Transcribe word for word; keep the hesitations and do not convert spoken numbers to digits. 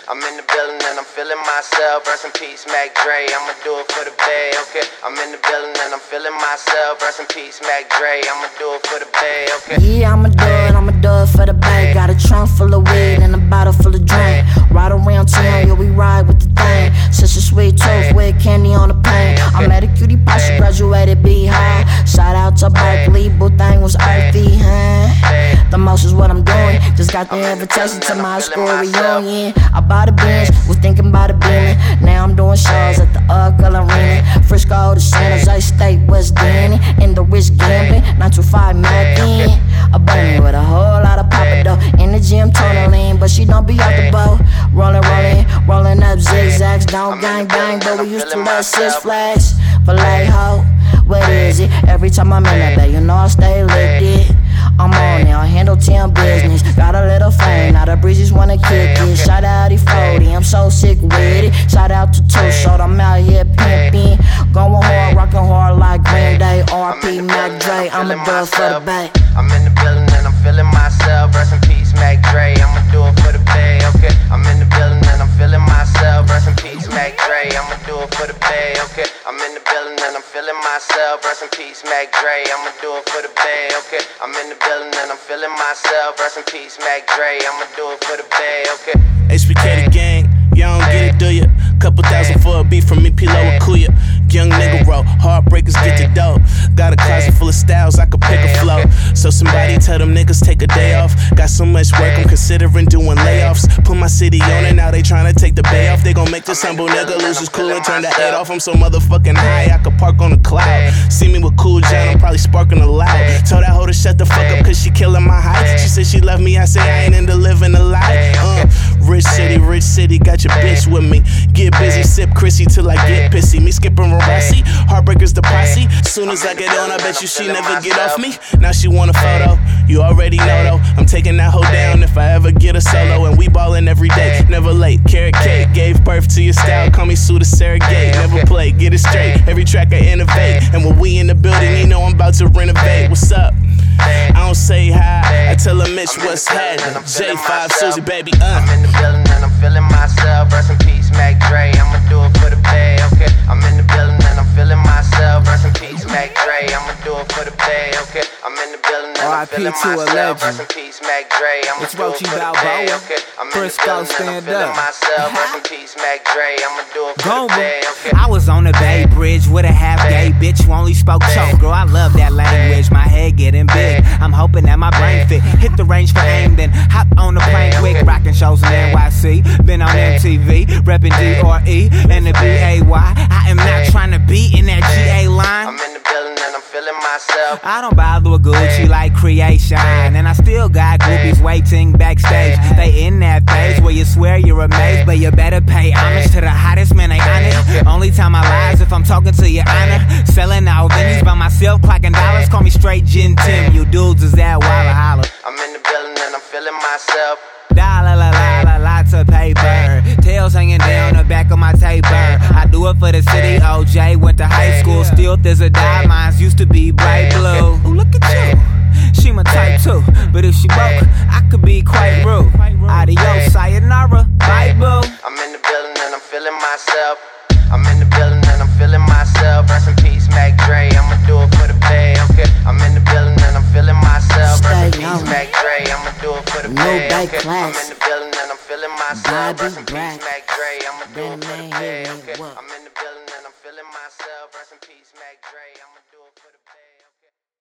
I'm in the building and I'm feeling myself. Rest in peace, Mac Dre. I'ma do it for the Bay, okay. I'm in the building and I'm feeling myself. Rest in peace, Mac Dre. I'ma do it for the Bay, okay. Yeah, I'ma do it, I'ma do it for the Bay. Got a trunk full of weed and a bottle full of drink. Ride around town, yeah, we ride with the thing. Such a sweet tooth with candy on the paint. I met a cutie pie, she graduated B-High. Shout out to Berkeley, boo thing was earthy, huh? The most is what I'm doing. Just got the invitation to my school reunion. I bought a Benz, was thinking about a Bentley. Now I'm doing shows at the Uckle Arena. Frisco to San Jose State, West Denny. In the rich gambling, nine two five Mackin. A bunny with a whole lot of papa dough. In the gym, tunneling, but she don't be out the boat. Rolling, rolling, rolling up zigzags. Don't gang bang, but we used to love Six Flags. Filet ho, what is it? Every time I'm in that bed, you know I stay lifted. I'm on now, handle ten business. Got a little fame, now the breezes wanna kick it. Shout out E forty, I'm so sick with it. Shout out to Two Short, I'm out here pimping. Going hard, rockin' hard like Green Day. R P Mac Dre, I'ma do it for the Bay. I'm in the building and I'm feeling myself. Rest in peace, Mac Dre. I'ma do it for the Bay, okay. I'm in the building and I'm feeling myself. Rest in peace, Mac Dre. I'ma do it for the Bay, okay. I'm in the building and I'm feeling myself. Rest in peace, Mac Dre. I'ma do it for the Bay, okay. I'm in the building and I'm feeling myself. Rest in peace, Mac Dre. I'ma do it for the Bay, okay. H B K the gang, y'all don't get it, do ya? Couple thousand for a beat from me, P-Lo and Kuya. Young nigga roll, heartbreakers get the dough. Got a closet full of styles, I could pick a flow. So somebody tell them niggas take a day off. Got so much work, I'm considering doing layoffs. Put my city on it, now they tryna take the Bay off. They gon' make this humble nigga lose his cool and turn the head off. I'm so motherfucking high, I could park on a cloud. See me with Cool John, I'm probably sparking a loud. Told that hoe to shut the fuck up cause she killing my high. She said she love me, I say I ain't into living a lie. Uh, rich city, rich city, got your bitch with me. Get busy, sip Chrissy till I get pissy. Me skipping Rossi, heartbreakers the posse. Soon as I get on, I bet you she never get off me. Now she want a photo, you already know though. I'm taking that hoe down if I ever get a solo. And we ballin' every day, never late. Carrot cake, gave birth to your style. Call me Suda Surrogate, never play, get it straight. Every track I innovate, and when we in the building, you know I'm about to renovate. What's up? I don't say hi, I tell her Mitch what's happening. J five Susie, baby, uh. I'm in the building and I'm feeling myself. Rest in peace, Mac Dre. I'ma do it for the Bay, okay. I'm in the building and I'm feeling myself. Rest in peace, Mac Dre. I'ma do it for the Bay, okay. I'm in the building and I'm feeling myself. Rest in peace, Mac Dre. I'ma do it for the Bay, okay. I'm in the building and I'm feeling myself. Rest in peace, Mac Dre. I'ma do it for the Bay, okay. I was on the Bay Bridge with a half gay bitch who only spoke choke. Girl, I love that language. My head getting big. I'm hoping that my brain fit. Hit the range for aim, then hop on the plane quick. Rockin' shows in N Y C. Been on M T V. Reppin' D R E and the B A Y. I am not trying to be in that G A line. I'm in the building and I'm feeling myself. I don't bother with Gucci like creation. And I still got groupies waiting backstage. They in that phase where you swear you're amazed, but you better pay homage to the hottest man, they honest. Only time I lie is if I'm talking to your honor. Selling out venues by myself, clocking dollars. Call me straight Gin Tim. You dudes is that Walla Holla. I'm in the building and I'm feeling myself. Dollar, la, la, la, lots of paper. Tails hanging down the back of my taper. I do it for the city. O J went to high school. Still, there's a dime. Mine used to be bright blue. Ooh, look at you. She my type too. But if she broke, I could be quite rude. Adios, sayonara, bye boo. I'm in the building and I'm feeling myself. I'm in the building and I'm feeling myself. Rest in peace, Mac Dre. I'ma do it for the Bay, okay. I'm in the building and I'm feeling myself. Rest in peace, Mac Dre. I'ma do it for the Bay, okay. I'm in the building and I'm feeling myself. Rest in peace, Mac Dre. I'ma do it for the Bay, okay. I'm in the building and I'm feeling myself. Rest in peace, Mac Dre. I'ma do it for the Bay, okay.